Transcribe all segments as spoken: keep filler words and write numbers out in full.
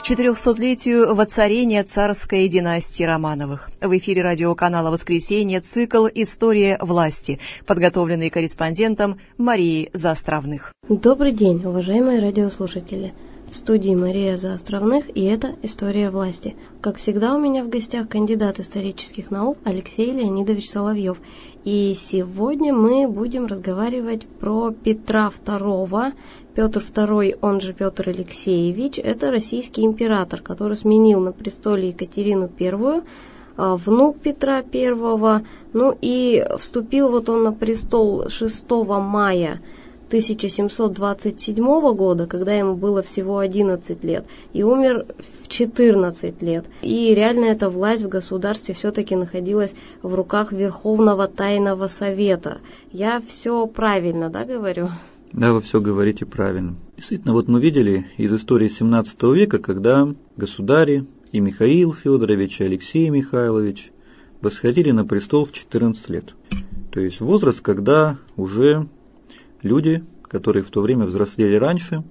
четырехсотлетию воцарения царской династии Романовых. В эфире радиоканала «Воскресенье» цикл «История власти», подготовленный корреспондентом Марией Заостровных. Добрый день, уважаемые радиослушатели. В студии Мария Заостровных, и это «История власти». Как всегда, у меня в гостях кандидат исторических наук Алексей Леонидович Соловьев. И сегодня мы будем разговаривать про Петра Второго. Петр Второй, он же Петр Алексеевич, это российский император, который сменил на престоле Екатерину Первую, внук Петра Первого. Ну и вступил вот он на престол шестого мая тысяча семьсот двадцать седьмого года, когда ему было всего одиннадцать лет, и умер в четырнадцать лет. И реально эта власть в государстве все-таки находилась в руках Верховного Тайного Совета. Я все правильно, да, говорю? Да, вы все говорите правильно. Действительно, вот мы видели из истории семнадцатого века, когда государи и Михаил Федорович, и Алексей Михайлович восходили на престол в четырнадцать лет. То есть возраст, когда уже люди, которые в то время взрослели раньше,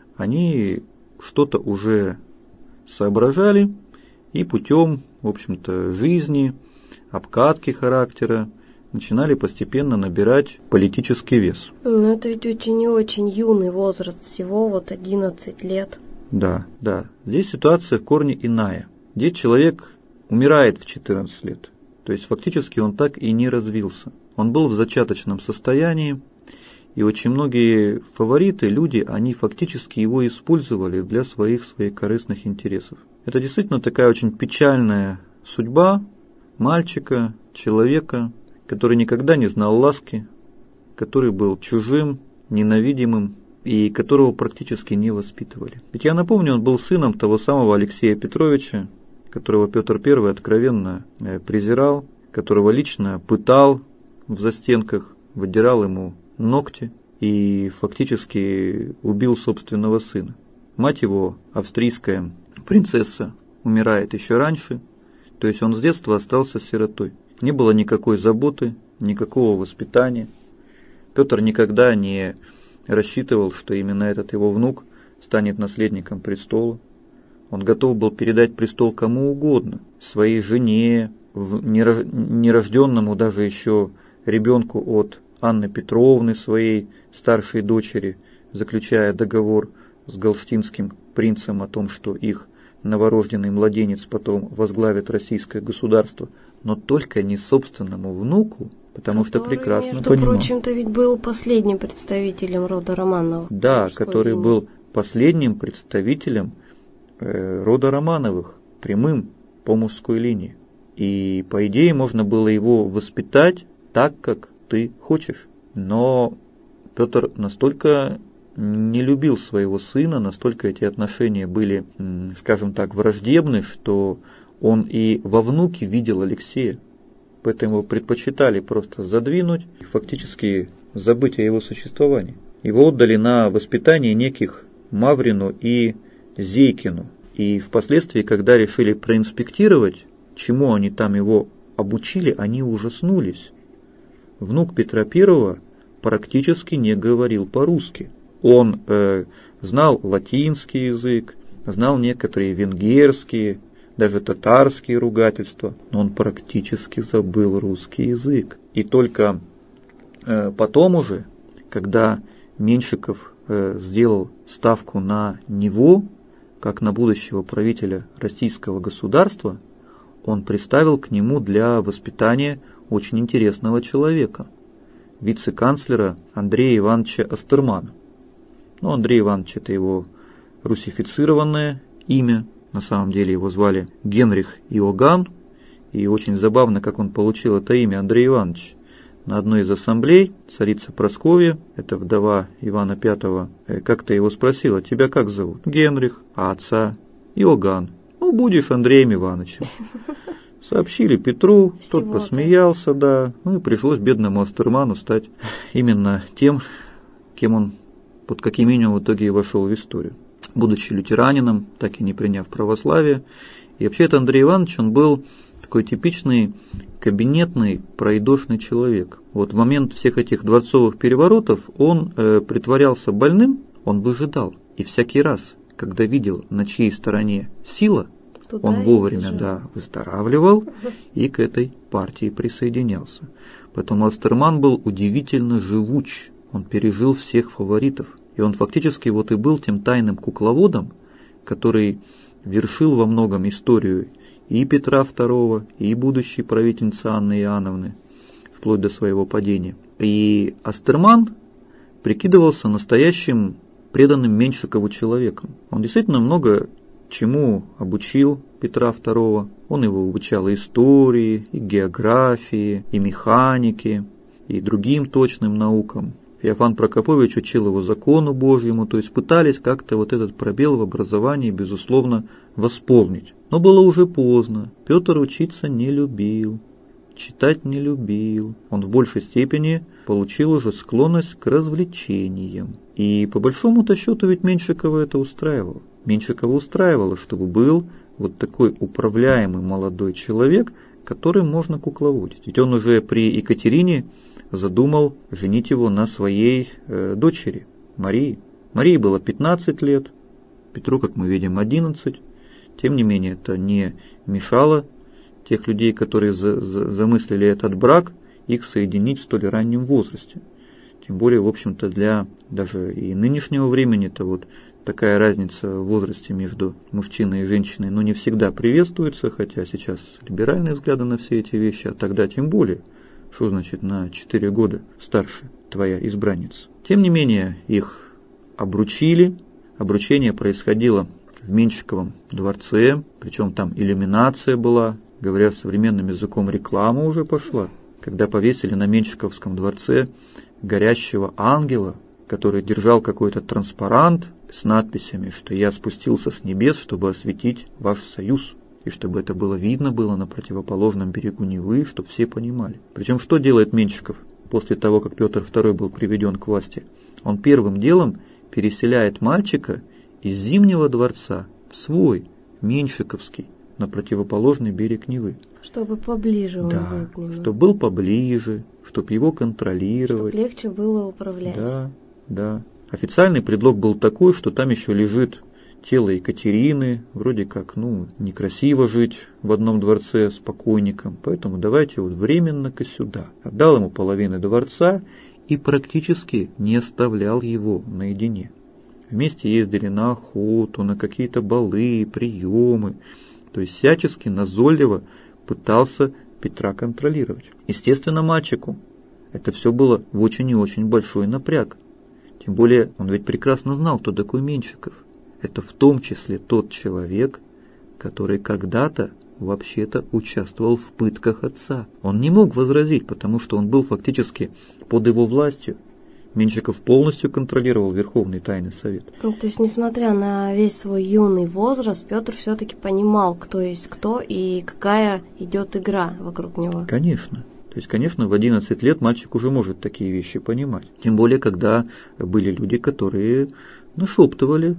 они что-то уже соображали и путем, в общем-то, жизни, обкатки характера начинали постепенно набирать политический вес. Ну, это ведь очень и очень юный возраст, всего вот одиннадцать лет. Да, да. Здесь ситуация в корне иная. Здесь человек умирает в четырнадцать лет. То есть фактически он так и не развился. Он был в зачаточном состоянии, и очень многие фавориты, люди, они фактически его использовали для своих своекорыстных интересов. Это действительно такая очень печальная судьба мальчика, человека, который никогда не знал ласки, который был чужим, ненавидимым и которого практически не воспитывали. Ведь я напомню, он был сыном того самого Алексея Петровича, которого Петр Первый откровенно презирал, которого лично пытал в застенках, выдирал ему ногти и фактически убил собственного сына. Мать его, австрийская принцесса, умирает еще раньше, то есть он с детства остался сиротой. Не было никакой заботы, никакого воспитания. Петр никогда не рассчитывал, что именно этот его внук станет наследником престола. Он готов был передать престол кому угодно, своей жене, нерожденному даже еще ребенку от Анны Петровны, своей старшей дочери, заключая договор с галштинским принцем о том, что их новорожденный младенец потом возглавит российское государство, но только не собственному внуку, потому который, что прекрасно между понимал. Прочим-то ведь был последним представителем рода Романовых. Да, который линии. Был последним представителем э, рода Романовых, прямым по мужской линии. И, по идее, можно было его воспитать так, как ты хочешь. Но Петр настолько не любил своего сына, настолько эти отношения были, скажем так, враждебны, что он и во внуке видел Алексея. Поэтому его предпочитали просто задвинуть и фактически забыть о его существовании. Его отдали на воспитание неких Маврину и Зейкину. И впоследствии, когда решили проинспектировать, чему они там его обучили, они ужаснулись. Внук Петра Первого практически не говорил по-русски. Он э, знал латинский язык, знал некоторые венгерские, даже татарские ругательства, но он практически забыл русский язык. И только э, потом уже, когда Меньшиков э, сделал ставку на него, как на будущего правителя российского государства, он приставил к нему для воспитания очень интересного человека, вице-канцлера Андрея Ивановича Остермана. Ну, Андрей Иванович – это его русифицированное имя, на самом деле его звали Генрих Иоганн, и очень забавно, как он получил это имя Андрей Иванович. На одной из ассамблей царица Прасковья, это вдова Ивана Пятого, как-то его спросила: тебя как зовут? Генрих, а отца? Иоганн. Ну, будешь Андреем Ивановичем. Сообщили Петру, всего тот посмеялся, да, ну и пришлось бедному Остерману стать именно тем, кем он, под каким именем в итоге и вошел в историю. Будучи лютеранином, так и не приняв православие. И вообще это Андрей Иванович, он был такой типичный кабинетный, пройдошный человек. Вот в момент всех этих дворцовых переворотов он э, притворялся больным, он выжидал. И всякий раз, когда видел, на чьей стороне сила, Туда он вовремя да, выздоравливал и к этой партии присоединялся. Поэтому Астерман был удивительно живуч, он пережил всех фаворитов. И он фактически вот и был тем тайным кукловодом, который вершил во многом историю и Петра второго, и будущей правительницы Анны Иоанновны, вплоть до своего падения. И Астерман прикидывался настоящим преданным Меньшикову человеком. Он действительно много чему обучил Петра второго. Он его обучал и истории, и географии, и механике, и другим точным наукам. Феофан Прокопович учил его закону Божьему, то есть пытались как-то вот этот пробел в образовании, безусловно, восполнить. Но было уже поздно. Петр учиться не любил, читать не любил. Он в большей степени получил уже склонность к развлечениям. И по большому-то счету ведь Меньшикова это устраивало. Меньшикова устраивало, чтобы был вот такой управляемый молодой человек, которым можно кукловодить. Ведь он уже при Екатерине задумал женить его на своей э, дочери Марии. Марии было пятнадцать лет, Петру, как мы видим, одиннадцать. Тем не менее, это не мешало тех людей, которые за, за, замыслили этот брак, их соединить в столь раннем возрасте. Тем более, в общем-то, для даже и нынешнего времени-то вот такая разница в возрасте между мужчиной и женщиной, ну, не всегда приветствуется, хотя сейчас либеральные взгляды на все эти вещи, а тогда тем более. Что значит на четыре года старше твоя избранница? Тем не менее, их обручили. Обручение происходило в Меньшиковом дворце, причем там иллюминация была, говоря современным языком, реклама уже пошла. Когда повесили на Меньшиковском дворце горящего ангела, который держал какой-то транспарант с надписями, что я спустился с небес, чтобы осветить ваш союз. И чтобы это было видно было на противоположном берегу Невы, чтобы все понимали. Причем что делает Меньшиков после того, как Петр второй был приведен к власти? Он первым делом переселяет мальчика из Зимнего дворца в свой, Меньшиковский, на противоположный берег Невы. Чтобы поближе он да, был к нему. Чтобы был поближе, чтобы его контролировать. Чтобы легче было управлять. Да, да. Официальный предлог был такой, что там еще лежит тело Екатерины, вроде как, ну, некрасиво жить в одном дворце с покойником, поэтому давайте вот временно-ка сюда. Отдал ему половину дворца и практически не оставлял его наедине. Вместе ездили на охоту, на какие-то балы, приемы, то есть всячески назойливо пытался Петра контролировать. Естественно, мальчику это все было в очень и очень большой напряг. Тем более он ведь прекрасно знал, кто такой Меньшиков. Это в том числе тот человек, который когда-то вообще-то участвовал в пытках отца. Он не мог возразить, потому что он был фактически под его властью. Меньшиков полностью контролировал Верховный Тайный Совет. Ну, то есть, несмотря на весь свой юный возраст, Петр все-таки понимал, кто есть кто и какая идет игра вокруг него. Конечно. То есть, конечно, в одиннадцать лет мальчик уже может такие вещи понимать. Тем более, когда были люди, которые нашептывали.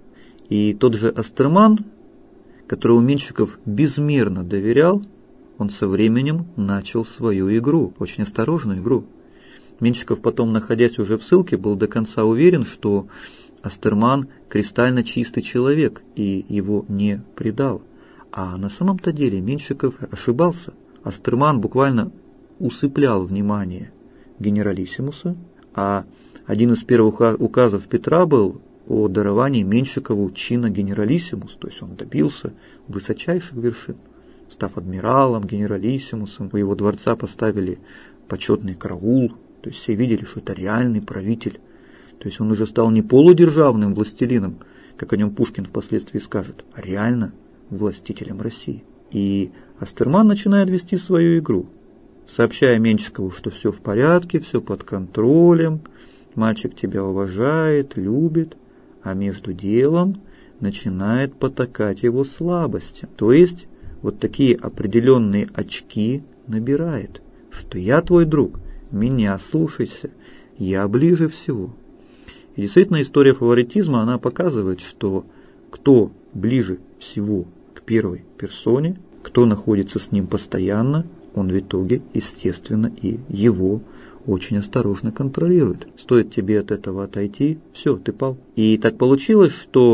И тот же Астерман, которому Меньшиков безмерно доверял, он со временем начал свою игру, очень осторожную игру. Меньшиков потом, находясь уже в ссылке, был до конца уверен, что Астерман кристально чистый человек и его не предал. А на самом-то деле Меньшиков ошибался. Астерман буквально усыплял внимание генералиссимуса, а один из первых указов Петра был о даровании Меньшикову чина генералиссимус, то есть он добился высочайших вершин. Став адмиралом, генералиссимусом, у его дворца поставили почетный караул, то есть все видели, что это реальный правитель. То есть он уже стал не полудержавным властелином, как о нем Пушкин впоследствии скажет, а реально властителем России. И Астерман начинает вести свою игру, сообщая Меньшикову, что все в порядке, все под контролем, мальчик тебя уважает, любит, а между делом начинает потакать его слабостям. То есть вот такие определенные очки набирает, что я твой друг, меня слушайся, я ближе всего. И действительно история фаворитизма, она показывает, что кто ближе всего к первой персоне, кто находится с ним постоянно, он в итоге, естественно, и его очень осторожно контролирует. Стоит тебе от этого отойти, все, ты пал. И так получилось, что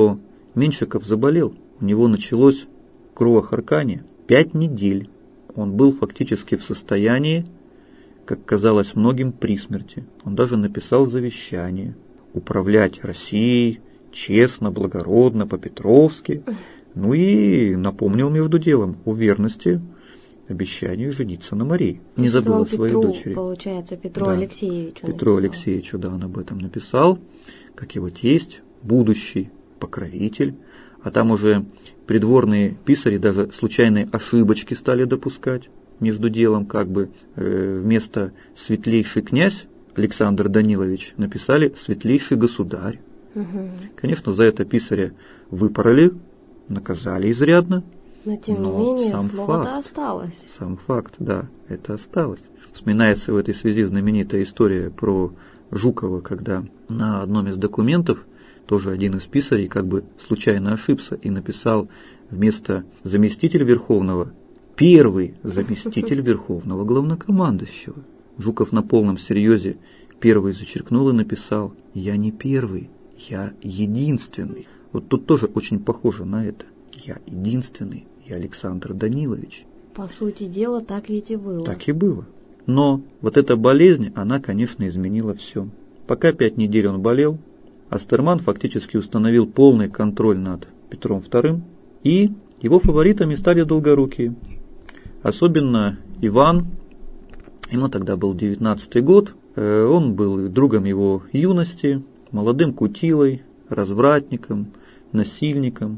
Меньшиков заболел, у него началось кровохарканье. Пять недель он был фактически в состоянии, как казалось многим, при смерти. Он даже написал завещание управлять Россией честно, благородно, по-петровски. Ну и напомнил между делом о верности обещанию жениться на Марии. Не забыл о своей Петру, дочери. Получается, Петру да. Алексеевичу Петру написал. Алексеевичу, да, он об этом написал, как его тесть, будущий покровитель. А там уже придворные писари даже случайные ошибочки стали допускать между делом, как бы э, вместо «светлейший князь» Александр Данилович написали «светлейший государь». Угу. Конечно, за это писаря выпороли, наказали изрядно. Но тем но не менее, сам слово-то факт, осталось. Сам факт, да, это осталось. Вспоминается в этой связи знаменитая история про Жукова, когда на одном из документов тоже один из писарей как бы случайно ошибся и написал вместо заместителя Верховного первый заместитель Верховного Главнокомандующего. Жуков на полном серьезе первый зачеркнул и написал: «Я не первый, я единственный». Вот тут тоже очень похоже на это. Я единственный, я Александр Данилович. По сути дела, так ведь и было. Так и было. Но вот эта болезнь, она, конечно, изменила все. Пока пять недель он болел, Астерман фактически установил полный контроль над Петром вторым, и его фаворитами стали долгорукие. Особенно Иван, ему тогда был девятнадцатый год, он был другом его юности, молодым кутилой, развратником, насильником,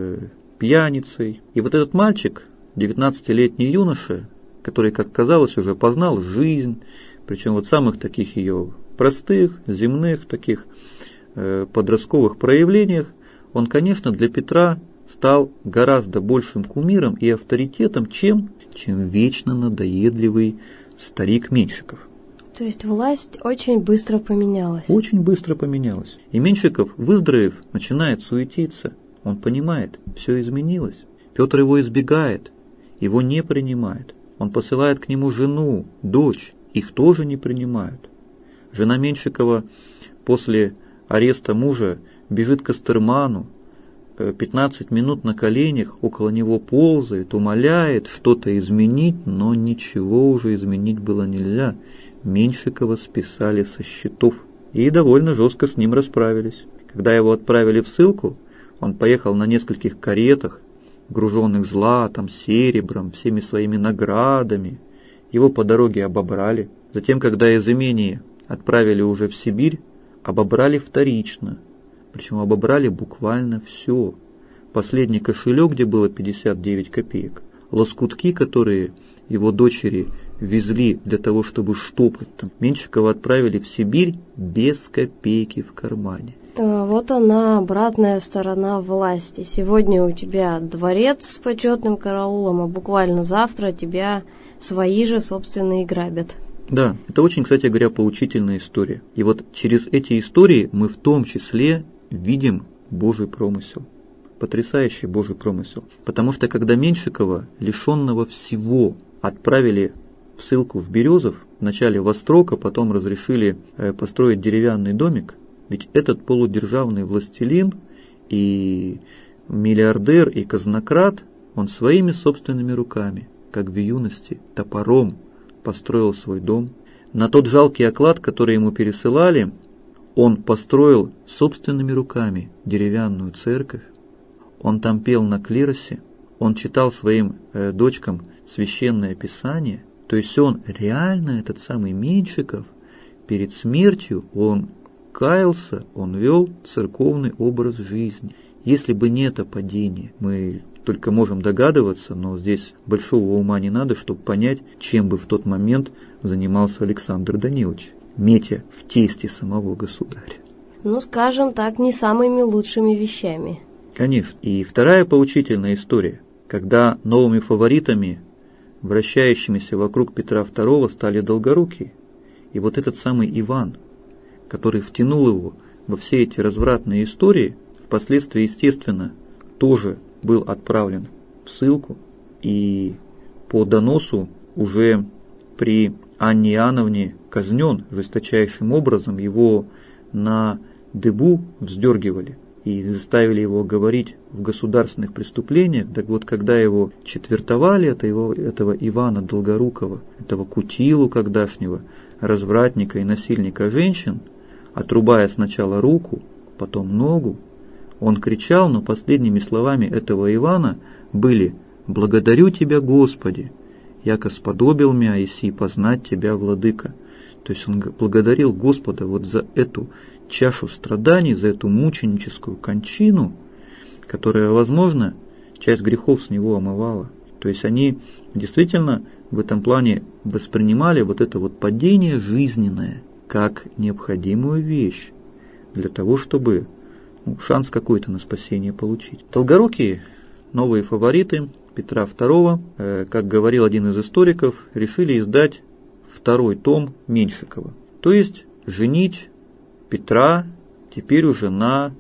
пьяницей. И вот этот мальчик, девятнадцатилетний юноша, который, как казалось, уже познал жизнь, причем вот самых таких ее простых, земных, таких э, подростковых проявлениях, он, конечно, для Петра стал гораздо большим кумиром и авторитетом, чем, чем вечно надоедливый старик Меньшиков. То есть власть очень быстро поменялась. Очень быстро поменялась. И Меньшиков, выздоровев, начинает суетиться. Он понимает, все изменилось. Петр его избегает, его не принимает. Он посылает к нему жену, дочь, их тоже не принимают. Жена Меньшикова после ареста мужа бежит к Астерману, пятнадцать минут на коленях около него ползает, умоляет что-то изменить, но ничего уже изменить было нельзя. Меньшикова списали со счетов и довольно жестко с ним расправились. Когда его отправили в ссылку, он поехал на нескольких каретах, груженных златом, серебром, всеми своими наградами. Его по дороге обобрали. Затем, когда из имений отправили уже в Сибирь, обобрали вторично. Причем обобрали буквально все. Последний кошелек, где было пятьдесят девять копеек. Лоскутки, которые его дочери везли для того, чтобы штопать там. Меньшикова отправили в Сибирь без копейки в кармане. Вот она, обратная сторона власти. Сегодня у тебя дворец с почетным караулом, а буквально завтра тебя свои же собственные грабят. Да, это очень, кстати говоря, поучительная история. И вот через эти истории мы в том числе видим Божий промысел. Потрясающий Божий промысел. Потому что когда Меньшикова, лишенного всего, отправили в ссылку в Березов, вначале в Острог, а потом разрешили построить деревянный домик, ведь этот полудержавный властелин и миллиардер и казнократ, он своими собственными руками, как в юности, топором построил свой дом. На тот жалкий оклад, который ему пересылали, он построил собственными руками деревянную церковь. Он там пел на клиросе, он читал своим э, дочкам священное писание. То есть он реально, этот самый Меньшиков, перед смертью он каялся, он вел церковный образ жизни. Если бы не это падение, мы только можем догадываться, но здесь большого ума не надо, чтобы понять, чем бы в тот момент занимался Александр Данилович, метя в тесте самого государя. Ну, скажем так, не самыми лучшими вещами. Конечно. И вторая поучительная история, когда новыми фаворитами, вращающимися вокруг Петра второго, стали долгорукие. И вот этот самый Иван, который втянул его во все эти развратные истории, впоследствии, естественно, тоже был отправлен в ссылку и по доносу уже при Анне Иоанновне казнен жесточайшим образом, его на дыбу вздергивали, и заставили его говорить в государственных преступлениях. Так вот, когда его четвертовали, это его, этого Ивана Долгорукова, этого Кутилу когдашнего, развратника и насильника женщин, отрубая сначала руку, потом ногу, он кричал, но последними словами этого Ивана были: «Благодарю Тебя, Господи, яко сподобил мя еси познать Тебя, Владыка». То есть он благодарил Господа вот за эту чашу страданий, за эту мученическую кончину, которая, возможно, часть грехов с него омывала. То есть они действительно в этом плане воспринимали вот это вот падение жизненное как необходимую вещь для того, чтобы ну, шанс какой-то на спасение получить. Долгорукие, новые фавориты Петра второго, э, как говорил один из историков, решили издать второй том Меньшикова. То есть женить Петра теперь уже на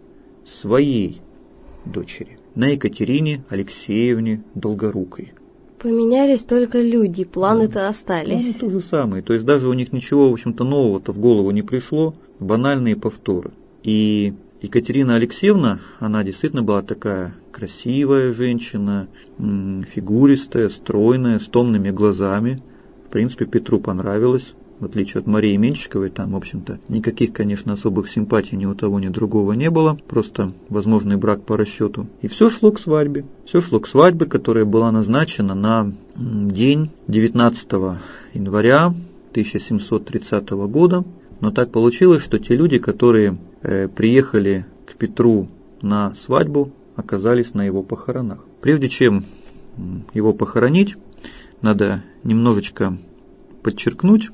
своей дочери, на Екатерине Алексеевне Долгорукой. Поменялись только люди, планы-то остались. Планы то же самое. То есть даже у них ничего, в общем-то, нового-то в голову не пришло. Банальные повторы. И Екатерина Алексеевна, она действительно была такая красивая женщина, фигуристая, стройная, с томными глазами. В принципе, Петру понравилось. В отличие от Марии Меньшиковой, там, в общем-то, никаких, конечно, особых симпатий ни у того, ни у другого не было. Просто возможный брак по расчету. И все шло к свадьбе. Все шло к свадьбе, которая была назначена на день девятнадцатого января тысяча семьсот тридцатого года. Но так получилось, что те люди, которые э, приехали к Петру на свадьбу, оказались на его похоронах. Прежде чем его похоронить, надо немножечко подчеркнуть,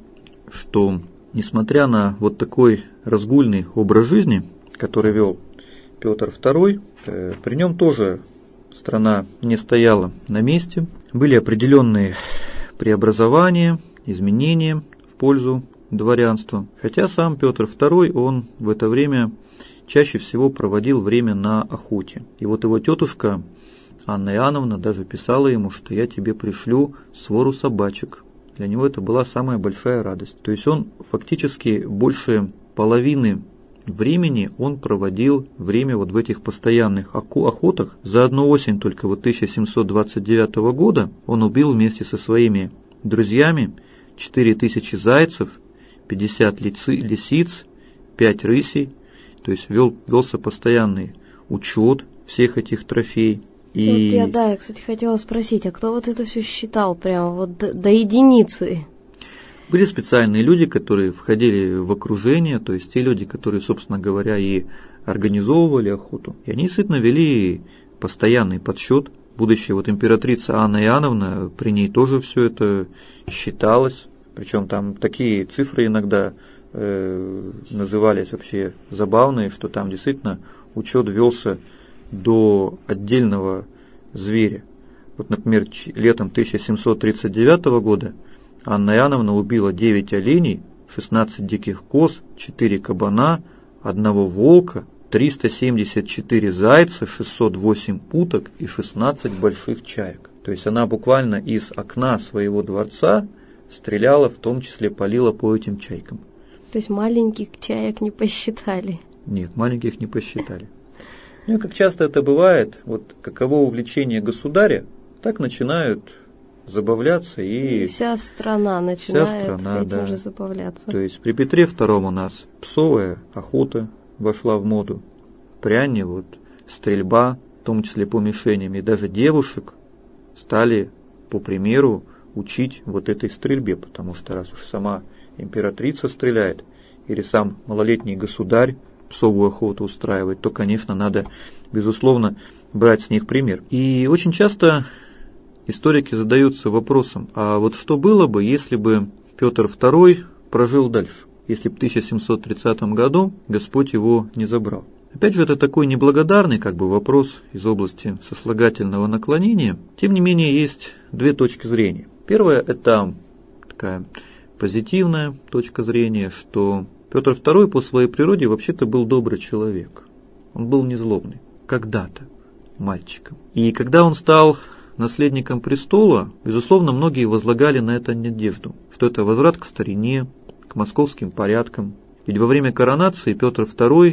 что несмотря на вот такой разгульный образ жизни, который вел Петр второй, э, при нем тоже страна не стояла на месте. Были определенные преобразования, изменения в пользу дворянства. Хотя сам Петр второй, он в это время чаще всего проводил время на охоте. И вот его тетушка Анна Иоанновна даже писала ему, что я тебе пришлю свору собачек. Для него это была самая большая радость. То есть он фактически больше половины времени он проводил время вот в этих постоянных охотах. За одну осень только вот тысяча семьсот двадцать девятого года он убил вместе со своими друзьями четыре тысячи зайцев, пятьдесят лисиц, пять рысей. То есть вел, велся постоянный учет всех этих трофеев. И... Вот я, да, я, кстати, хотела спросить, а кто вот это все считал прямо вот до, до единицы? Были специальные люди, которые входили в окружение, то есть те люди, которые, собственно говоря, и организовывали охоту. И они действительно вели постоянный подсчет. Будущая вот императрица Анна Иоанновна, при ней тоже все это считалось. Причем там такие цифры иногда э, назывались вообще забавные, что там действительно учет велся до отдельного зверя. Вот, например, летом тысяча семьсот тридцать девятого года Анна Иоанновна убила девять оленей, шестнадцать диких коз, четыре кабана, одного волка, триста семьдесят четыре зайца, шестьсот восемь уток и шестнадцать больших чаек. То есть она буквально из окна своего дворца стреляла, в том числе палила по этим чайкам. То есть маленьких чаек не посчитали? Нет, маленьких не посчитали. Ну и как часто это бывает, вот каково увлечение государя, так начинают забавляться и... И вся страна начинает вся страна, этим да. же забавляться. То есть при Петре втором у нас псовая охота вошла в моду, пряне, вот, стрельба, в том числе по мишеням, и даже девушек стали, по примеру, учить вот этой стрельбе, потому что раз уж сама императрица стреляет, или сам малолетний государь псовую охоту устраивает, то, конечно, надо, безусловно, брать с них пример. И очень часто историки задаются вопросом, а вот что было бы, если бы Петр второй прожил дальше, если бы в тысяча семьсот тридцатом году Господь его не забрал? Опять же, это такой неблагодарный как бы вопрос из области сослагательного наклонения. Тем не менее, есть две точки зрения. Первая – это такая позитивная точка зрения, что Петр второй по своей природе вообще-то был добрый человек. Он был незлобный. Когда-то мальчиком. И когда он стал наследником престола, безусловно, многие возлагали на это надежду, что это возврат к старине, к московским порядкам. Ведь во время коронации Петр второй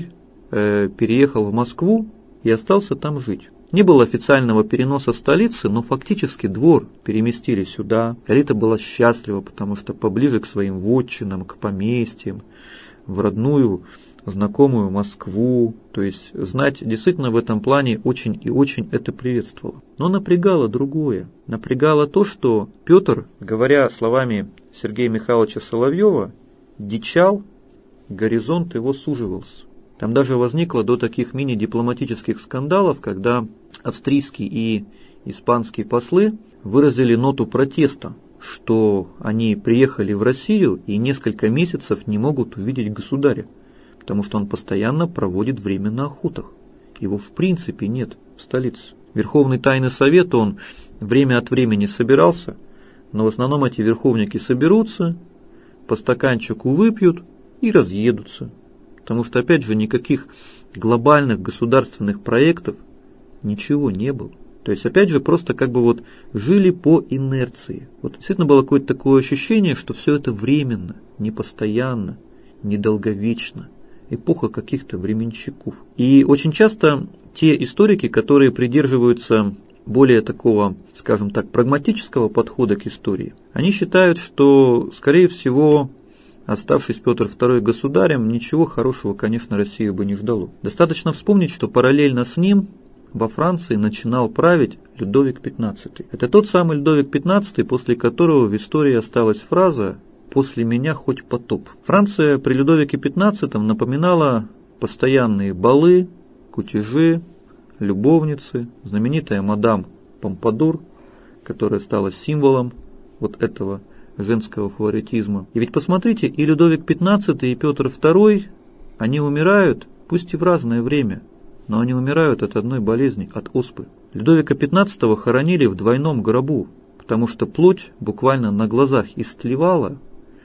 э, переехал в Москву и остался там жить. Не было официального переноса столицы, но фактически двор переместили сюда. Элита была счастлива, потому что поближе к своим вотчинам, к поместьям, в родную, знакомую Москву. То есть знать действительно в этом плане очень и очень это приветствовало. Но напрягало другое. Напрягало то, что Петр, говоря словами Сергея Михайловича Соловьева, дичал, горизонт его суживался. Там даже возникло до таких мини-дипломатических скандалов, когда австрийские и испанские послы выразили ноту протеста, что они приехали в Россию и несколько месяцев не могут увидеть государя, потому что он постоянно проводит время на охотах. Его в принципе нет в столице. Верховный тайный совет, он время от времени собирался, но в основном эти верховники соберутся, по стаканчику выпьют и разъедутся. Потому что, опять же, никаких глобальных государственных проектов ничего не было. То есть, опять же, просто как бы вот жили по инерции. Вот действительно было какое-то такое ощущение, что все это временно, непостоянно, недолговечно. Эпоха каких-то временщиков. И очень часто те историки, которые придерживаются более такого, скажем так, прагматического подхода к истории, они считают, что, скорее всего, оставшись Петр второй государем, ничего хорошего, конечно, Россию бы не ждало. Достаточно вспомнить, что параллельно с ним во Франции начинал править Людовик пятнадцатый. Это тот самый Людовик пятнадцатый, после которого в истории осталась фраза «после меня хоть потоп». Франция при Людовике пятнадцатом напоминала постоянные балы, кутежи, любовницы, знаменитая мадам Помпадур, которая стала символом вот этого женского фаворитизма. И ведь посмотрите, и Людовик пятнадцатый, и Петр второй, они умирают, пусть и в разное время, но они умирают от одной болезни, от оспы. Людовика пятнадцатого хоронили в двойном гробу, потому что плоть буквально на глазах истлевала,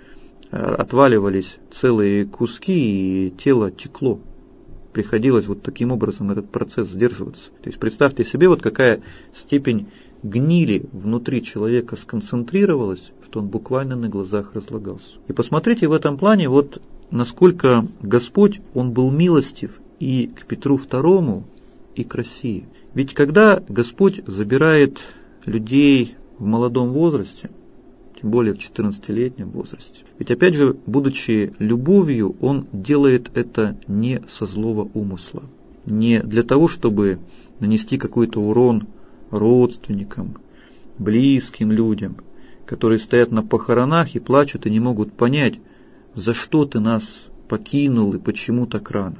отваливались целые куски, и тело текло. Приходилось вот таким образом этот процесс сдерживаться. То есть представьте себе, вот какая степень гнили внутри человека сконцентрировалась, что он буквально на глазах разлагался. И посмотрите в этом плане, вот насколько Господь, Он был милостив и к Петру второму, и к России. Ведь когда Господь забирает людей в молодом возрасте, тем более в четырнадцатилетнем возрасте, ведь опять же, будучи любовью, Он делает это не со злого умысла, не для того, чтобы нанести какой-то урон родственникам, близким людям, которые стоят на похоронах и плачут и не могут понять, за что ты нас покинул и почему так рано.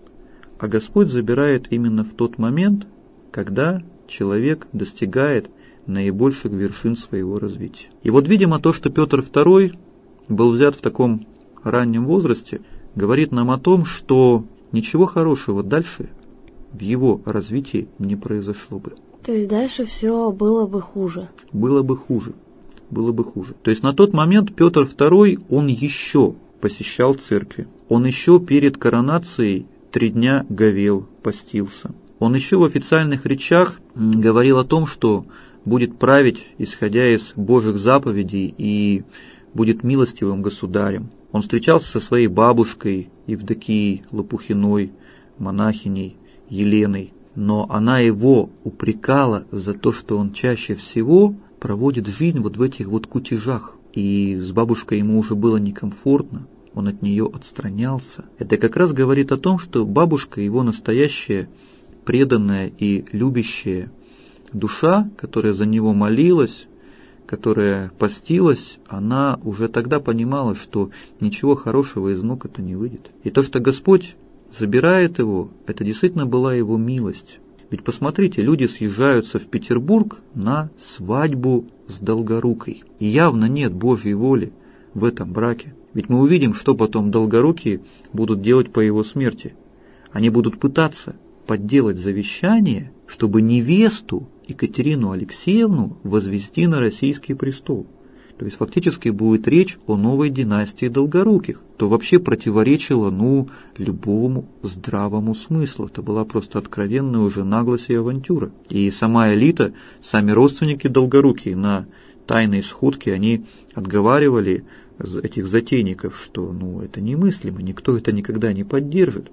А Господь забирает именно в тот момент, когда человек достигает наибольших вершин своего развития. И вот, видимо, то, что Петр второй был взят в таком раннем возрасте, говорит нам о том, что ничего хорошего дальше в его развитии не произошло бы. То есть дальше все было бы хуже. Было бы хуже. Было бы хуже. То есть на тот момент Петр второй, он еще посещал церкви. Он еще перед коронацией три дня говел, постился. Он еще в официальных речах говорил о том, что будет править, исходя из Божьих заповедей, и будет милостивым государем. Он встречался со своей бабушкой Евдокией Лопухиной, монахиней Еленой, но она его упрекала за то, что он чаще всего проводит жизнь вот в этих вот кутежах. И с бабушкой ему уже было некомфортно, он от нее отстранялся. Это как раз говорит о том, что бабушка, его настоящая преданная и любящая душа, которая за него молилась, которая постилась, она уже тогда понимала, что ничего хорошего из внука это не выйдет. И то, что Господь забирает его, это действительно была его милость. Ведь посмотрите, люди съезжаются в Петербург на свадьбу с Долгорукой. И явно нет Божьей воли в этом браке. Ведь мы увидим, что потом Долгорукие будут делать по его смерти. Они будут пытаться подделать завещание, чтобы невесту Екатерину Алексеевну возвести на российский престол. То есть фактически будет речь о новой династии Долгоруких, то вообще противоречило ну, любому здравому смыслу. Это была просто откровенная уже наглость и авантюра. И сама элита, сами родственники Долгорукие на тайной сходке, они отговаривали этих затейников, что ну, это немыслимо, никто это никогда не поддержит.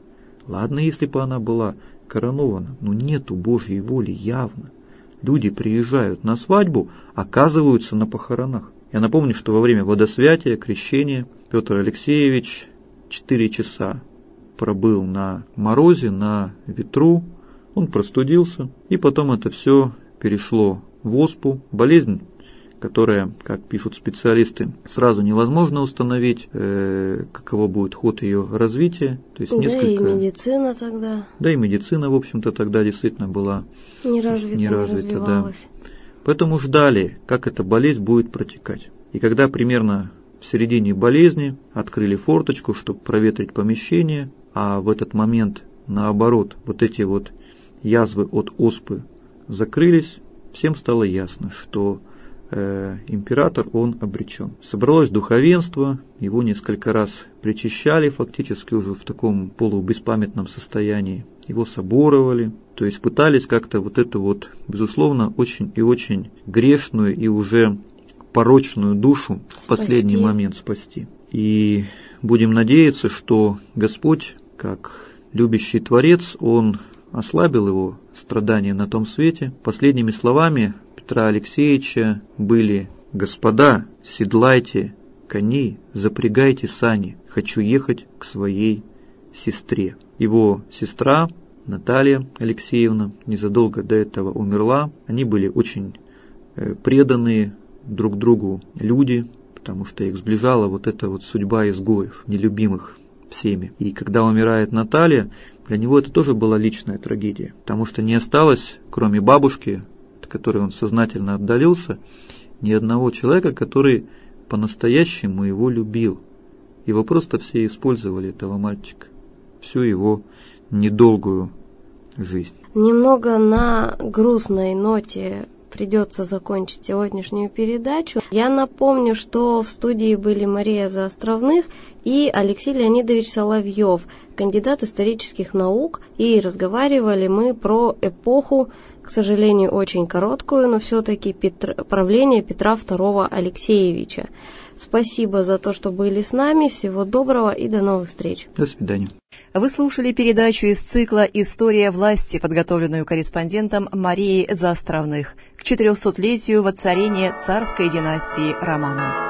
Ладно, если бы она была коронована, но нету Божьей воли явно. Люди приезжают на свадьбу, оказываются на похоронах. Я напомню, что во время водосвятия, крещения, Петр Алексеевич четыре часа пробыл на морозе, на ветру, он простудился, и потом это все перешло в оспу, болезнь, которая, как пишут специалисты, сразу невозможно установить, э, каково будет ход ее развития. То есть да несколько... и медицина тогда. Да и медицина, в общем-то, тогда действительно была не развита, не развита, не развивалась. Да. Поэтому ждали, как эта болезнь будет протекать. И когда примерно в середине болезни открыли форточку, чтобы проветрить помещение, а в этот момент, наоборот, вот эти вот язвы от оспы закрылись, всем стало ясно, что э, император, он обречен. Собралось духовенство, его несколько раз причащали, фактически уже в таком полубеспамятном состоянии. Его соборовали, то есть пытались как-то вот эту вот, безусловно, очень и очень грешную и уже порочную душу спасти. В последний момент спасти. И будем надеяться, что Господь, как любящий Творец, Он ослабил его страдания на том свете. Последними словами Петра Алексеевича были: «Господа, седлайте коней, запрягайте сани, хочу ехать к своей сестре». Его сестра Наталья Алексеевна незадолго до этого умерла. Они были очень преданные друг другу люди, потому что их сближала вот эта вот судьба изгоев, нелюбимых всеми. И когда умирает Наталья, для него это тоже была личная трагедия, потому что не осталось, кроме бабушки, от которой он сознательно отдалился, ни одного человека, который по-настоящему его любил. Его просто все использовали, этого мальчика, всю его недолгую жизнь. Немного на грустной ноте придется закончить сегодняшнюю передачу. Я напомню, что в студии были Мария Заостровных и Алексей Леонидович Соловьев, кандидат исторических наук, и разговаривали мы про эпоху, к сожалению, очень короткую, но все-таки Петр... правление Петра второго Алексеевича. Спасибо за то, что были с нами. Всего доброго и до новых встреч. До свидания. Вы слушали передачу из цикла «История власти», подготовленную корреспондентом Марией Заостровных к четырехсотлетию воцарения царской династии Романовых.